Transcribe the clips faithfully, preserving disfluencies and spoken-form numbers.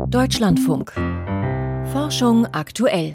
Deutschlandfunk. Forschung aktuell.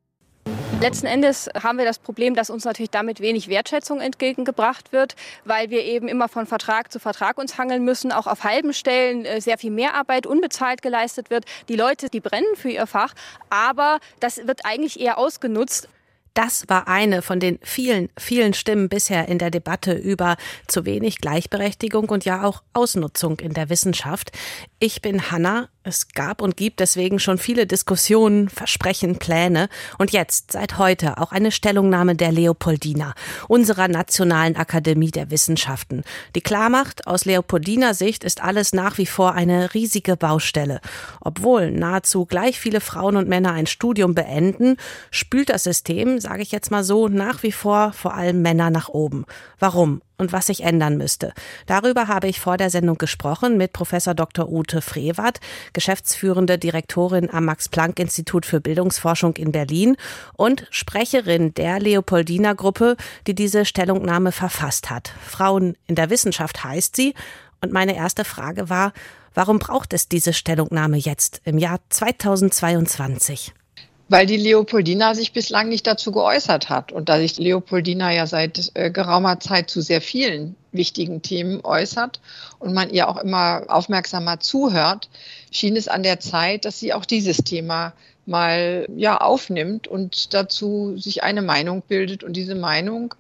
Letzten Endes haben wir das Problem, dass uns natürlich damit wenig Wertschätzung entgegengebracht wird, weil wir eben immer von Vertrag zu Vertrag uns hangeln müssen, auch auf halben Stellen sehr viel Mehrarbeit unbezahlt geleistet wird. Die Leute, die brennen für ihr Fach, aber das wird eigentlich eher ausgenutzt. Das war eine von den vielen, vielen Stimmen bisher in der Debatte über zu wenig Gleichberechtigung und ja auch Ausnutzung in der Wissenschaft. Ich bin Hanna. Es gab und gibt deswegen schon viele Diskussionen, Versprechen, Pläne und jetzt, seit heute, auch eine Stellungnahme der Leopoldina, unserer Nationalen Akademie der Wissenschaften, die klarmacht, aus Leopoldiner Sicht ist alles nach wie vor eine riesige Baustelle. Obwohl nahezu gleich viele Frauen und Männer ein Studium beenden, spült das System, sage ich jetzt mal so, nach wie vor vor allem Männer nach oben. Warum? Und was sich ändern müsste. Darüber habe ich vor der Sendung gesprochen mit Professor Doktor Ute Frevert, geschäftsführende Direktorin am Max-Planck-Institut für Bildungsforschung in Berlin und Sprecherin der Leopoldina-Gruppe, die diese Stellungnahme verfasst hat. Frauen in der Wissenschaft heißt sie. Und meine erste Frage war, warum braucht es diese Stellungnahme jetzt im Jahr zweitausendzweiundzwanzig? Weil die Leopoldina sich bislang nicht dazu geäußert hat und da sich Leopoldina ja seit äh, geraumer Zeit zu sehr vielen wichtigen Themen äußert und man ihr auch immer aufmerksamer zuhört, schien es an der Zeit, dass sie auch dieses Thema mal ja aufnimmt und dazu sich eine Meinung bildet und diese Meinung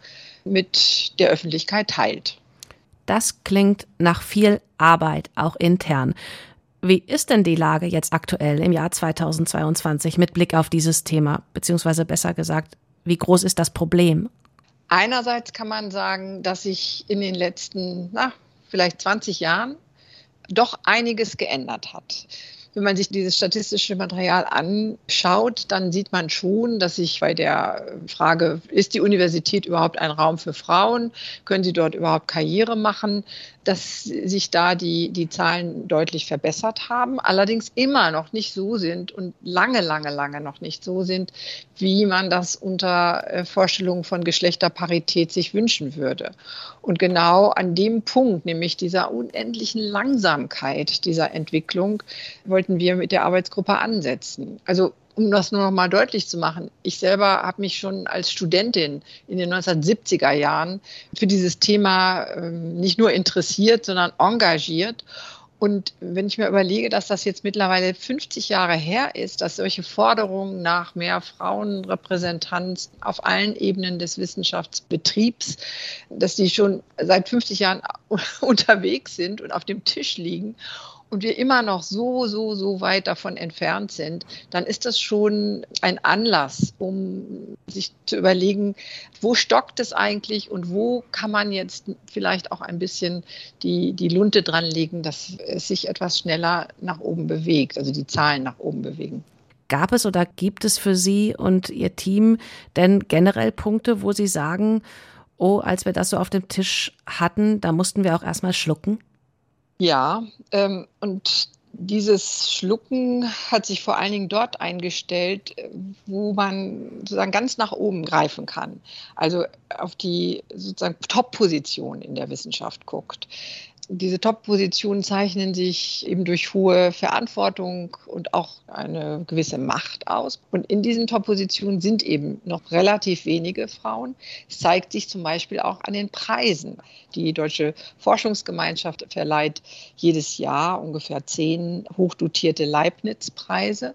mit der Öffentlichkeit teilt. Das klingt nach viel Arbeit, auch intern. Wie ist denn die Lage jetzt aktuell im Jahr zweitausendzweiundzwanzig mit Blick auf dieses Thema? Beziehungsweise besser gesagt, wie groß ist das Problem? Einerseits kann man sagen, dass sich in den letzten, na, vielleicht zwanzig Jahren doch einiges geändert hat. Wenn man sich dieses statistische Material anschaut, dann sieht man schon, dass sich bei der Frage, ist die Universität überhaupt ein Raum für Frauen? Können sie dort überhaupt Karriere machen? Dass sich da die, die Zahlen deutlich verbessert haben, allerdings immer noch nicht so sind und lange, lange, lange noch nicht so sind, wie man das unter Vorstellungen von Geschlechterparität sich wünschen würde. Und genau an dem Punkt, nämlich dieser unendlichen Langsamkeit dieser Entwicklung, wollten wir mit der Arbeitsgruppe ansetzen. Also um das nur noch mal deutlich zu machen, ich selber habe mich schon als Studentin in den neunzehnhundertsiebziger Jahren für dieses Thema ähm, nicht nur interessiert, sondern engagiert. Und wenn ich mir überlege, dass das jetzt mittlerweile fünfzig Jahre her ist, dass solche Forderungen nach mehr Frauenrepräsentanz auf allen Ebenen des Wissenschaftsbetriebs, dass die schon seit fünfzig Jahren unterwegs sind und auf dem Tisch liegen, und wir immer noch so, so, so weit davon entfernt sind, dann ist das schon ein Anlass, um sich zu überlegen, wo stockt es eigentlich und wo kann man jetzt vielleicht auch ein bisschen die, die Lunte dran legen, dass es sich etwas schneller nach oben bewegt, also die Zahlen nach oben bewegen. Gab es oder gibt es für Sie und Ihr Team denn generell Punkte, wo Sie sagen, oh, als wir das so auf dem Tisch hatten, da mussten wir auch erstmal schlucken? Ja, ähm, und dieses Schlucken hat sich vor allen Dingen dort eingestellt, wo man sozusagen ganz nach oben greifen kann. Also auf die sozusagen Top-Position in der Wissenschaft guckt. Diese Top-Positionen zeichnen sich eben durch hohe Verantwortung und auch eine gewisse Macht aus. Und in diesen Top-Positionen sind eben noch relativ wenige Frauen. Es zeigt sich zum Beispiel auch an den Preisen. Die Deutsche Forschungsgemeinschaft verleiht jedes Jahr ungefähr zehn hochdotierte Leibniz-Preise.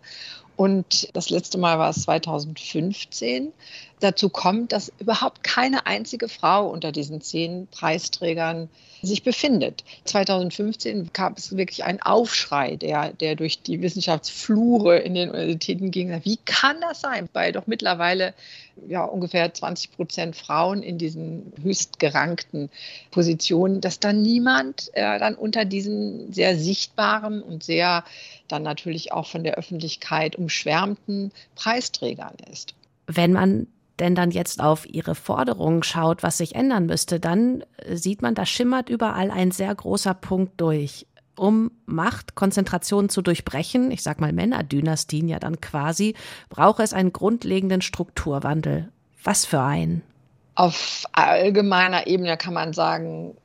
Und das letzte Mal war es zweitausendfünfzehn. Dazu kommt, dass überhaupt keine einzige Frau unter diesen zehn Preisträgern sich befindet. zweitausendfünfzehn gab es wirklich einen Aufschrei, der, der durch die Wissenschaftsflure in den Universitäten ging. Wie kann das sein? Weil doch mittlerweile ja, ungefähr zwanzig Prozent Frauen in diesen höchst gerankten Positionen, dass dann niemand äh, dann unter diesen sehr sichtbaren und sehr dann natürlich auch von der Öffentlichkeit umschwärmten Preisträgern ist. Wenn man denn dann jetzt auf Ihre Forderungen schaut, was sich ändern müsste, dann sieht man, da schimmert überall ein sehr großer Punkt durch. Um Machtkonzentration zu durchbrechen, ich sag mal Männerdynastien ja dann quasi, braucht es einen grundlegenden Strukturwandel. Was für einen? Auf allgemeiner Ebene kann man sagen,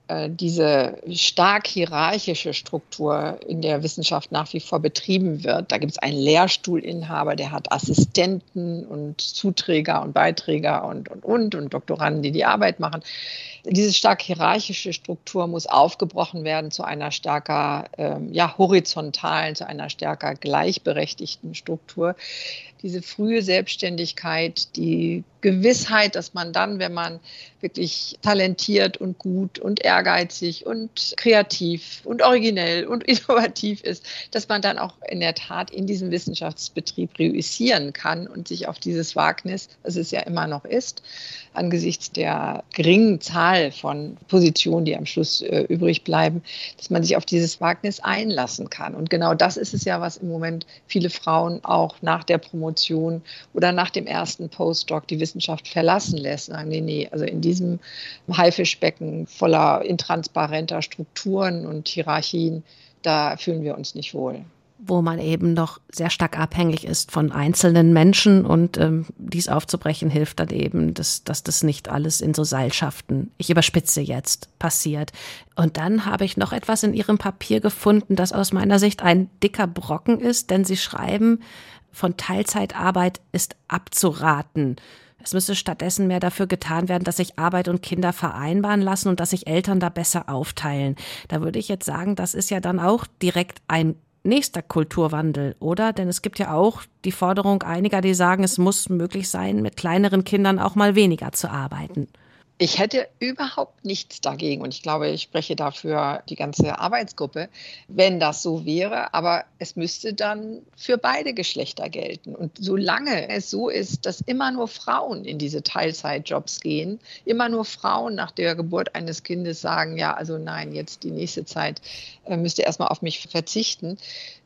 diese stark hierarchische Struktur in der Wissenschaft nach wie vor betrieben wird. Da gibt es einen Lehrstuhlinhaber, der hat Assistenten und Zuträger und Beiträger und, und, und, und Doktoranden, die die Arbeit machen. Diese stark hierarchische Struktur muss aufgebrochen werden zu einer stärker ähm, ja, horizontalen, zu einer stärker gleichberechtigten Struktur. Diese frühe Selbstständigkeit, die Gewissheit, dass man dann, wenn man wirklich talentiert und gut und ehrgeizig und kreativ und originell und innovativ ist, dass man dann auch in der Tat in diesem Wissenschaftsbetrieb reüssieren kann und sich auf dieses Wagnis, das es ja immer noch ist, angesichts der geringen Zahl von Positionen, die am Schluss äh, übrig bleiben, dass man sich auf dieses Wagnis einlassen kann. Und genau das ist es ja, was im Moment viele Frauen auch nach der Promotion oder nach dem ersten Postdoc die Wissenschaft verlassen lässt. Sagen, nee, nee, also in diesem Haifischbecken voller intransparenter Strukturen und Hierarchien, da fühlen wir uns nicht wohl. Wo man eben noch sehr stark abhängig ist von einzelnen Menschen und ähm, dies aufzubrechen hilft dann eben, dass, dass das nicht alles in so Seilschaften, ich überspitze jetzt, passiert. Und dann habe ich noch etwas in Ihrem Papier gefunden, das aus meiner Sicht ein dicker Brocken ist, denn Sie schreiben, von Teilzeitarbeit ist abzuraten. Es müsse stattdessen mehr dafür getan werden, dass sich Arbeit und Kinder vereinbaren lassen und dass sich Eltern da besser aufteilen. Da würde ich jetzt sagen, das ist ja dann auch direkt ein nächster Kulturwandel, oder? Denn es gibt ja auch die Forderung einiger, die sagen, es muss möglich sein, mit kleineren Kindern auch mal weniger zu arbeiten. Ich hätte überhaupt nichts dagegen und ich glaube, ich spreche dafür die ganze Arbeitsgruppe, wenn das so wäre, aber es müsste dann für beide Geschlechter gelten. Und solange es so ist, dass immer nur Frauen in diese Teilzeitjobs gehen, immer nur Frauen nach der Geburt eines Kindes sagen, ja, also nein, jetzt die nächste Zeit äh, müsst ihr erstmal auf mich verzichten,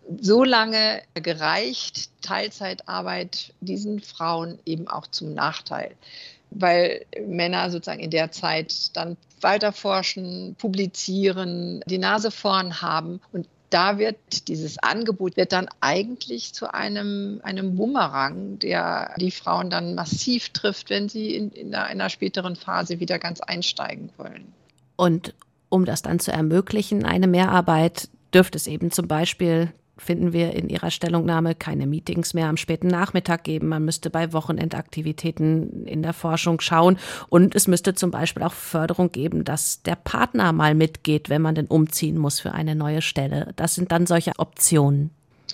solange gereicht Teilzeitarbeit diesen Frauen eben auch zum Nachteil. Weil Männer sozusagen in der Zeit dann weiter forschen, publizieren, die Nase vorn haben. Und da wird dieses Angebot wird dann eigentlich zu einem, einem Bumerang, der die Frauen dann massiv trifft, wenn sie in, in einer späteren Phase wieder ganz einsteigen wollen. Und um das dann zu ermöglichen, eine Mehrarbeit, dürfte es eben zum Beispiel, finden wir in Ihrer Stellungnahme, keine Meetings mehr am späten Nachmittag geben. Man müsste bei Wochenendaktivitäten in der Forschung schauen. Und es müsste zum Beispiel auch Förderung geben, dass der Partner mal mitgeht, wenn man denn umziehen muss für eine neue Stelle. Das sind dann solche Optionen.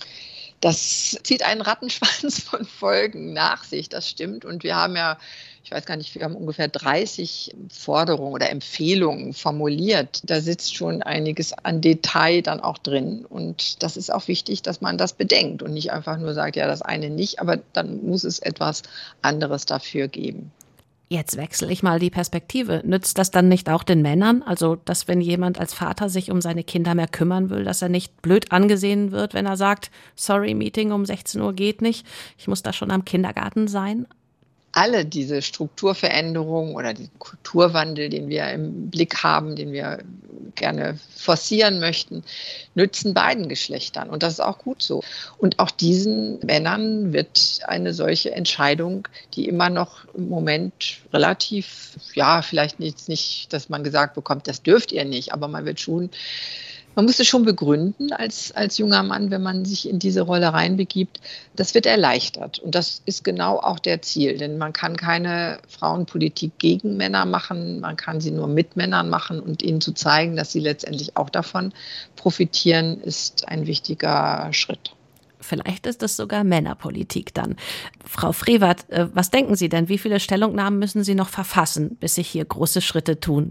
Das zieht einen Rattenschwanz von Folgen nach sich, das stimmt. Und wir haben ja, ich weiß gar nicht, wir haben ungefähr dreißig Forderungen oder Empfehlungen formuliert. Da sitzt schon einiges an Detail dann auch drin. Und das ist auch wichtig, dass man das bedenkt und nicht einfach nur sagt, ja, das eine nicht, aber dann muss es etwas anderes dafür geben. Jetzt wechsle ich mal die Perspektive. Nützt das dann nicht auch den Männern? Also, dass wenn jemand als Vater sich um seine Kinder mehr kümmern will, dass er nicht blöd angesehen wird, wenn er sagt, sorry, Meeting um sechzehn Uhr geht nicht, ich muss da schon am Kindergarten sein? Alle diese Strukturveränderungen oder den Kulturwandel, den wir im Blick haben, den wir gerne forcieren möchten, nützen beiden Geschlechtern. Und das ist auch gut so. Und auch diesen Männern wird eine solche Entscheidung, die immer noch im Moment relativ, ja, vielleicht nicht, nicht, dass man gesagt bekommt, das dürft ihr nicht, aber man wird schon Man muss es schon begründen als, als junger Mann, wenn man sich in diese Rolle reinbegibt. Das wird erleichtert. Und das ist genau auch der Ziel. Denn man kann keine Frauenpolitik gegen Männer machen. Man kann sie nur mit Männern machen. Und ihnen zu zeigen, dass sie letztendlich auch davon profitieren, ist ein wichtiger Schritt. Vielleicht ist das sogar Männerpolitik dann. Frau Frevert, was denken Sie denn? Wie viele Stellungnahmen müssen Sie noch verfassen, bis sich hier große Schritte tun?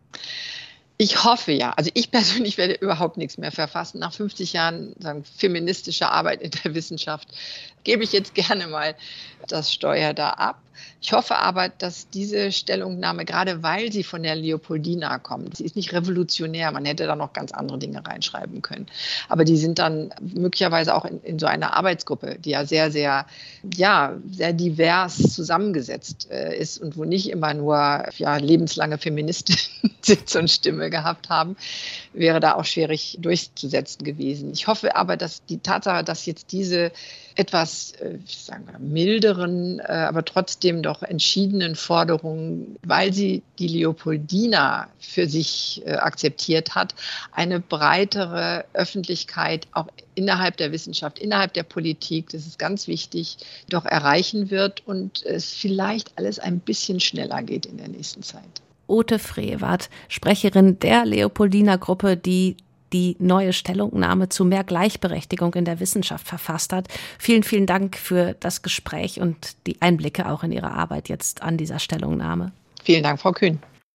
Ich hoffe ja. Also ich persönlich werde überhaupt nichts mehr verfassen. Nach fünfzig Jahren sagen, feministischer Arbeit in der Wissenschaft gebe ich jetzt gerne mal das Steuer da ab. Ich hoffe aber, dass diese Stellungnahme, gerade weil sie von der Leopoldina kommt, sie ist nicht revolutionär, man hätte da noch ganz andere Dinge reinschreiben können. Aber die sind dann möglicherweise auch in, in so einer Arbeitsgruppe, die ja sehr, sehr, ja, sehr divers zusammengesetzt äh, ist und wo nicht immer nur ja, lebenslange Feministinnen Sitz und Stimme gehabt haben. wäre da auch schwierig durchzusetzen gewesen. Ich hoffe aber, dass die Tatsache, dass jetzt diese etwas, ich sage mal, milderen, aber trotzdem doch entschiedenen Forderungen, weil sie die Leopoldina für sich akzeptiert hat, eine breitere Öffentlichkeit auch innerhalb der Wissenschaft, innerhalb der Politik, das ist ganz wichtig, doch erreichen wird und es vielleicht alles ein bisschen schneller geht in der nächsten Zeit. Ute Frevert, Sprecherin der Leopoldina-Gruppe, die die neue Stellungnahme zu mehr Gleichberechtigung in der Wissenschaft verfasst hat. Vielen, vielen Dank für das Gespräch und die Einblicke auch in Ihre Arbeit jetzt an dieser Stellungnahme. Vielen Dank, Frau Kühn.